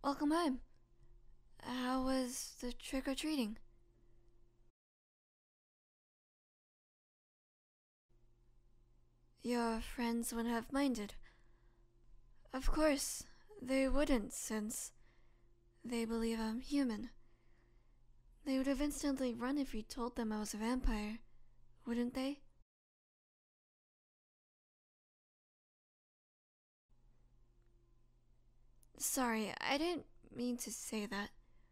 Welcome home. How was the trick-or-treating? Your friends wouldn't have minded. Of course, they wouldn't, since they believe I'm human. They would have instantly run if you told them I was a vampire, wouldn't they? Sorry, I didn't mean to say that.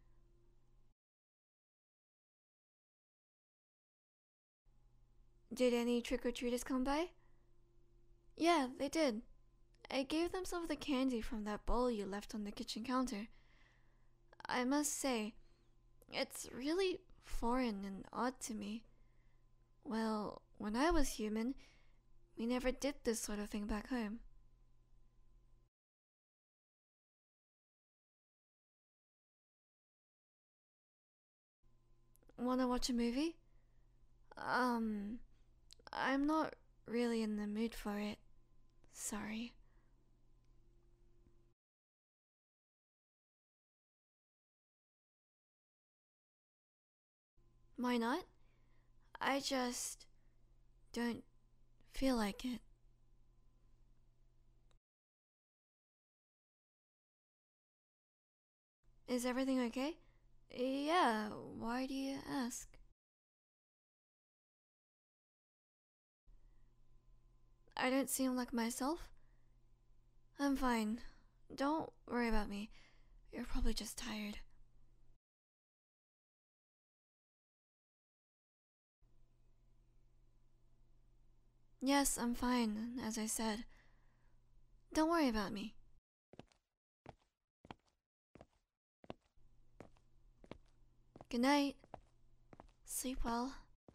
Did any trick-or-treaters come by? Yeah, they did. I gave them some of the candy from that bowl you left on the kitchen counter. I must say, it's really foreign and odd to me. Well, when I was human, we never did this sort of thing back home. Wanna watch a movie? I'm not really in the mood for it. Sorry. Why not? I just don't feel like it. Is everything okay? Yeah, why do you ask? I don't seem like myself? I'm fine. Don't worry about me. You're probably just tired. Yes, I'm fine, as I said. Don't worry about me. Good night. Sleep well.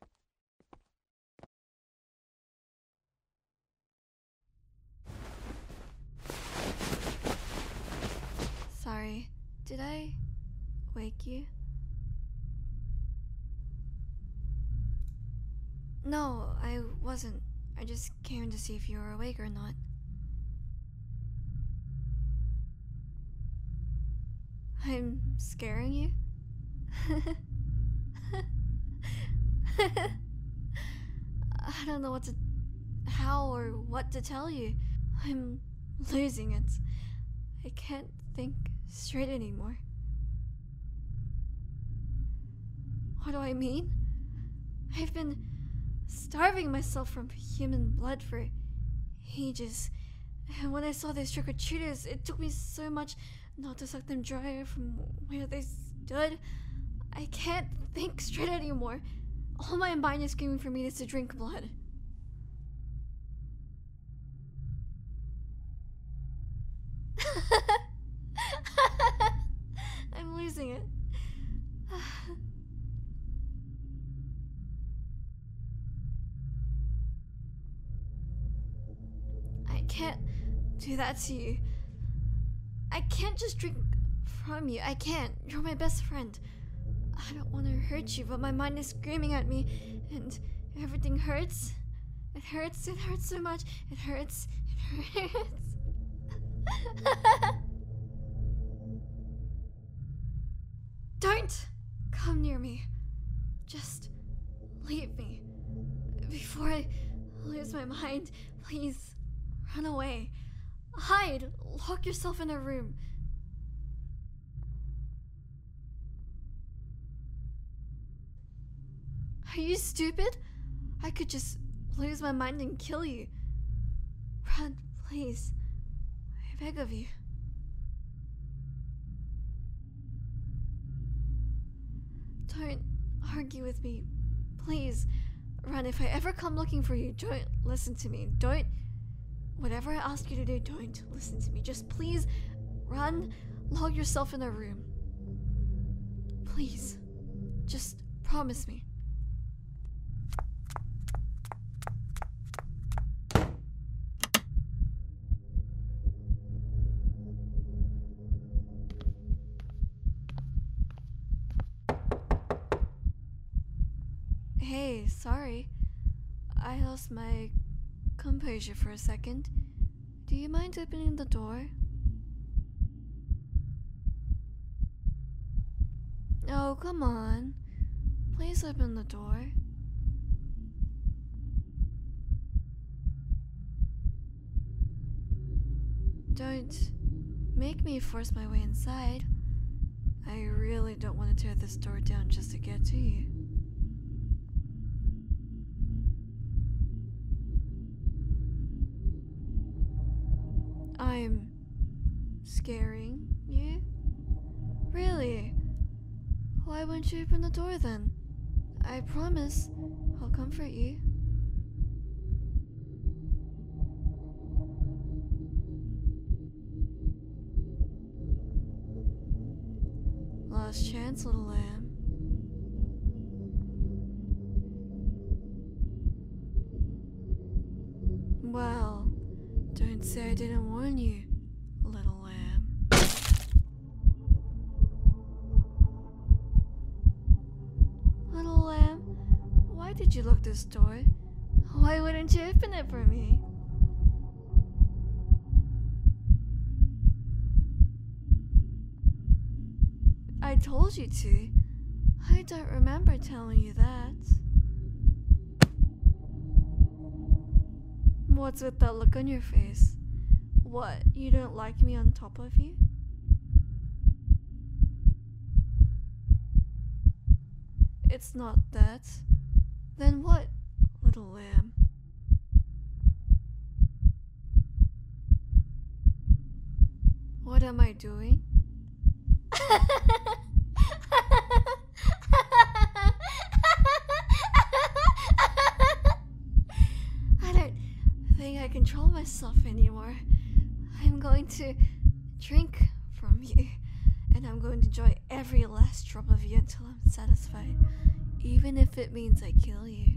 Sorry, did I wake you? No, I wasn't. I just came to see if you were awake or not. I'm scaring you? I don't know how or what to tell you. I'm losing it. I can't think straight anymore. What do I mean? I've been starving myself from human blood for ages. And when I saw these trick-or-treaters, it took me so much not to suck them dry from where they stood. I can't think straight anymore. All my mind is screaming for me is to drink blood. I'm losing it. I can't do that to you. I can't just drink from you. I can't. You're my best friend. I don't want to hurt you, but my mind is screaming at me, and everything hurts. It hurts so much. It hurts. It hurts. Don't come near me. Just leave me. Before I lose my mind, please run away. Hide. Lock yourself in a room. Are you stupid? I could just lose my mind and kill you. Run, please. I beg of you. Don't argue with me. Please. Run. If I ever come looking for you, don't listen to me. Don't. Whatever I ask you to do, don't listen to me. Just please run. Lock yourself in a room. Please. Just promise me. Hey, sorry. I lost my composure for a second. Do you mind opening the door? Oh, come on. Please open the door. Don't make me force my way inside. I really don't want to tear this door down just to get to you. I'm scaring you? Really? Why won't you open the door then? I promise I'll comfort you. Last chance, little lamb. Well, don't say I didn't warn you, little lamb. Little lamb, why did you lock this door? Why wouldn't you open it for me? I told you to. I don't remember telling you that. What's with that look on your face? What, you don't like me on top of you? It's not that. Then what, little lamb? What am I doing? I don't think I control myself anymore. I'm going to drink from you, and I'm going to enjoy every last drop of you until I'm satisfied, even if it means I kill you.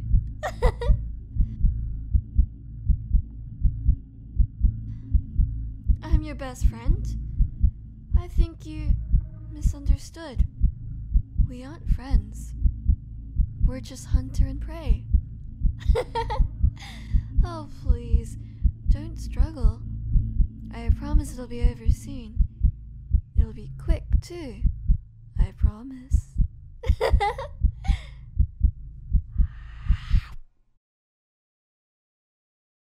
I'm your best friend. I think you misunderstood. We aren't friends. We're just hunter and prey. Oh, please, don't struggle. I promise it'll be over soon. It'll be quick, too. I promise.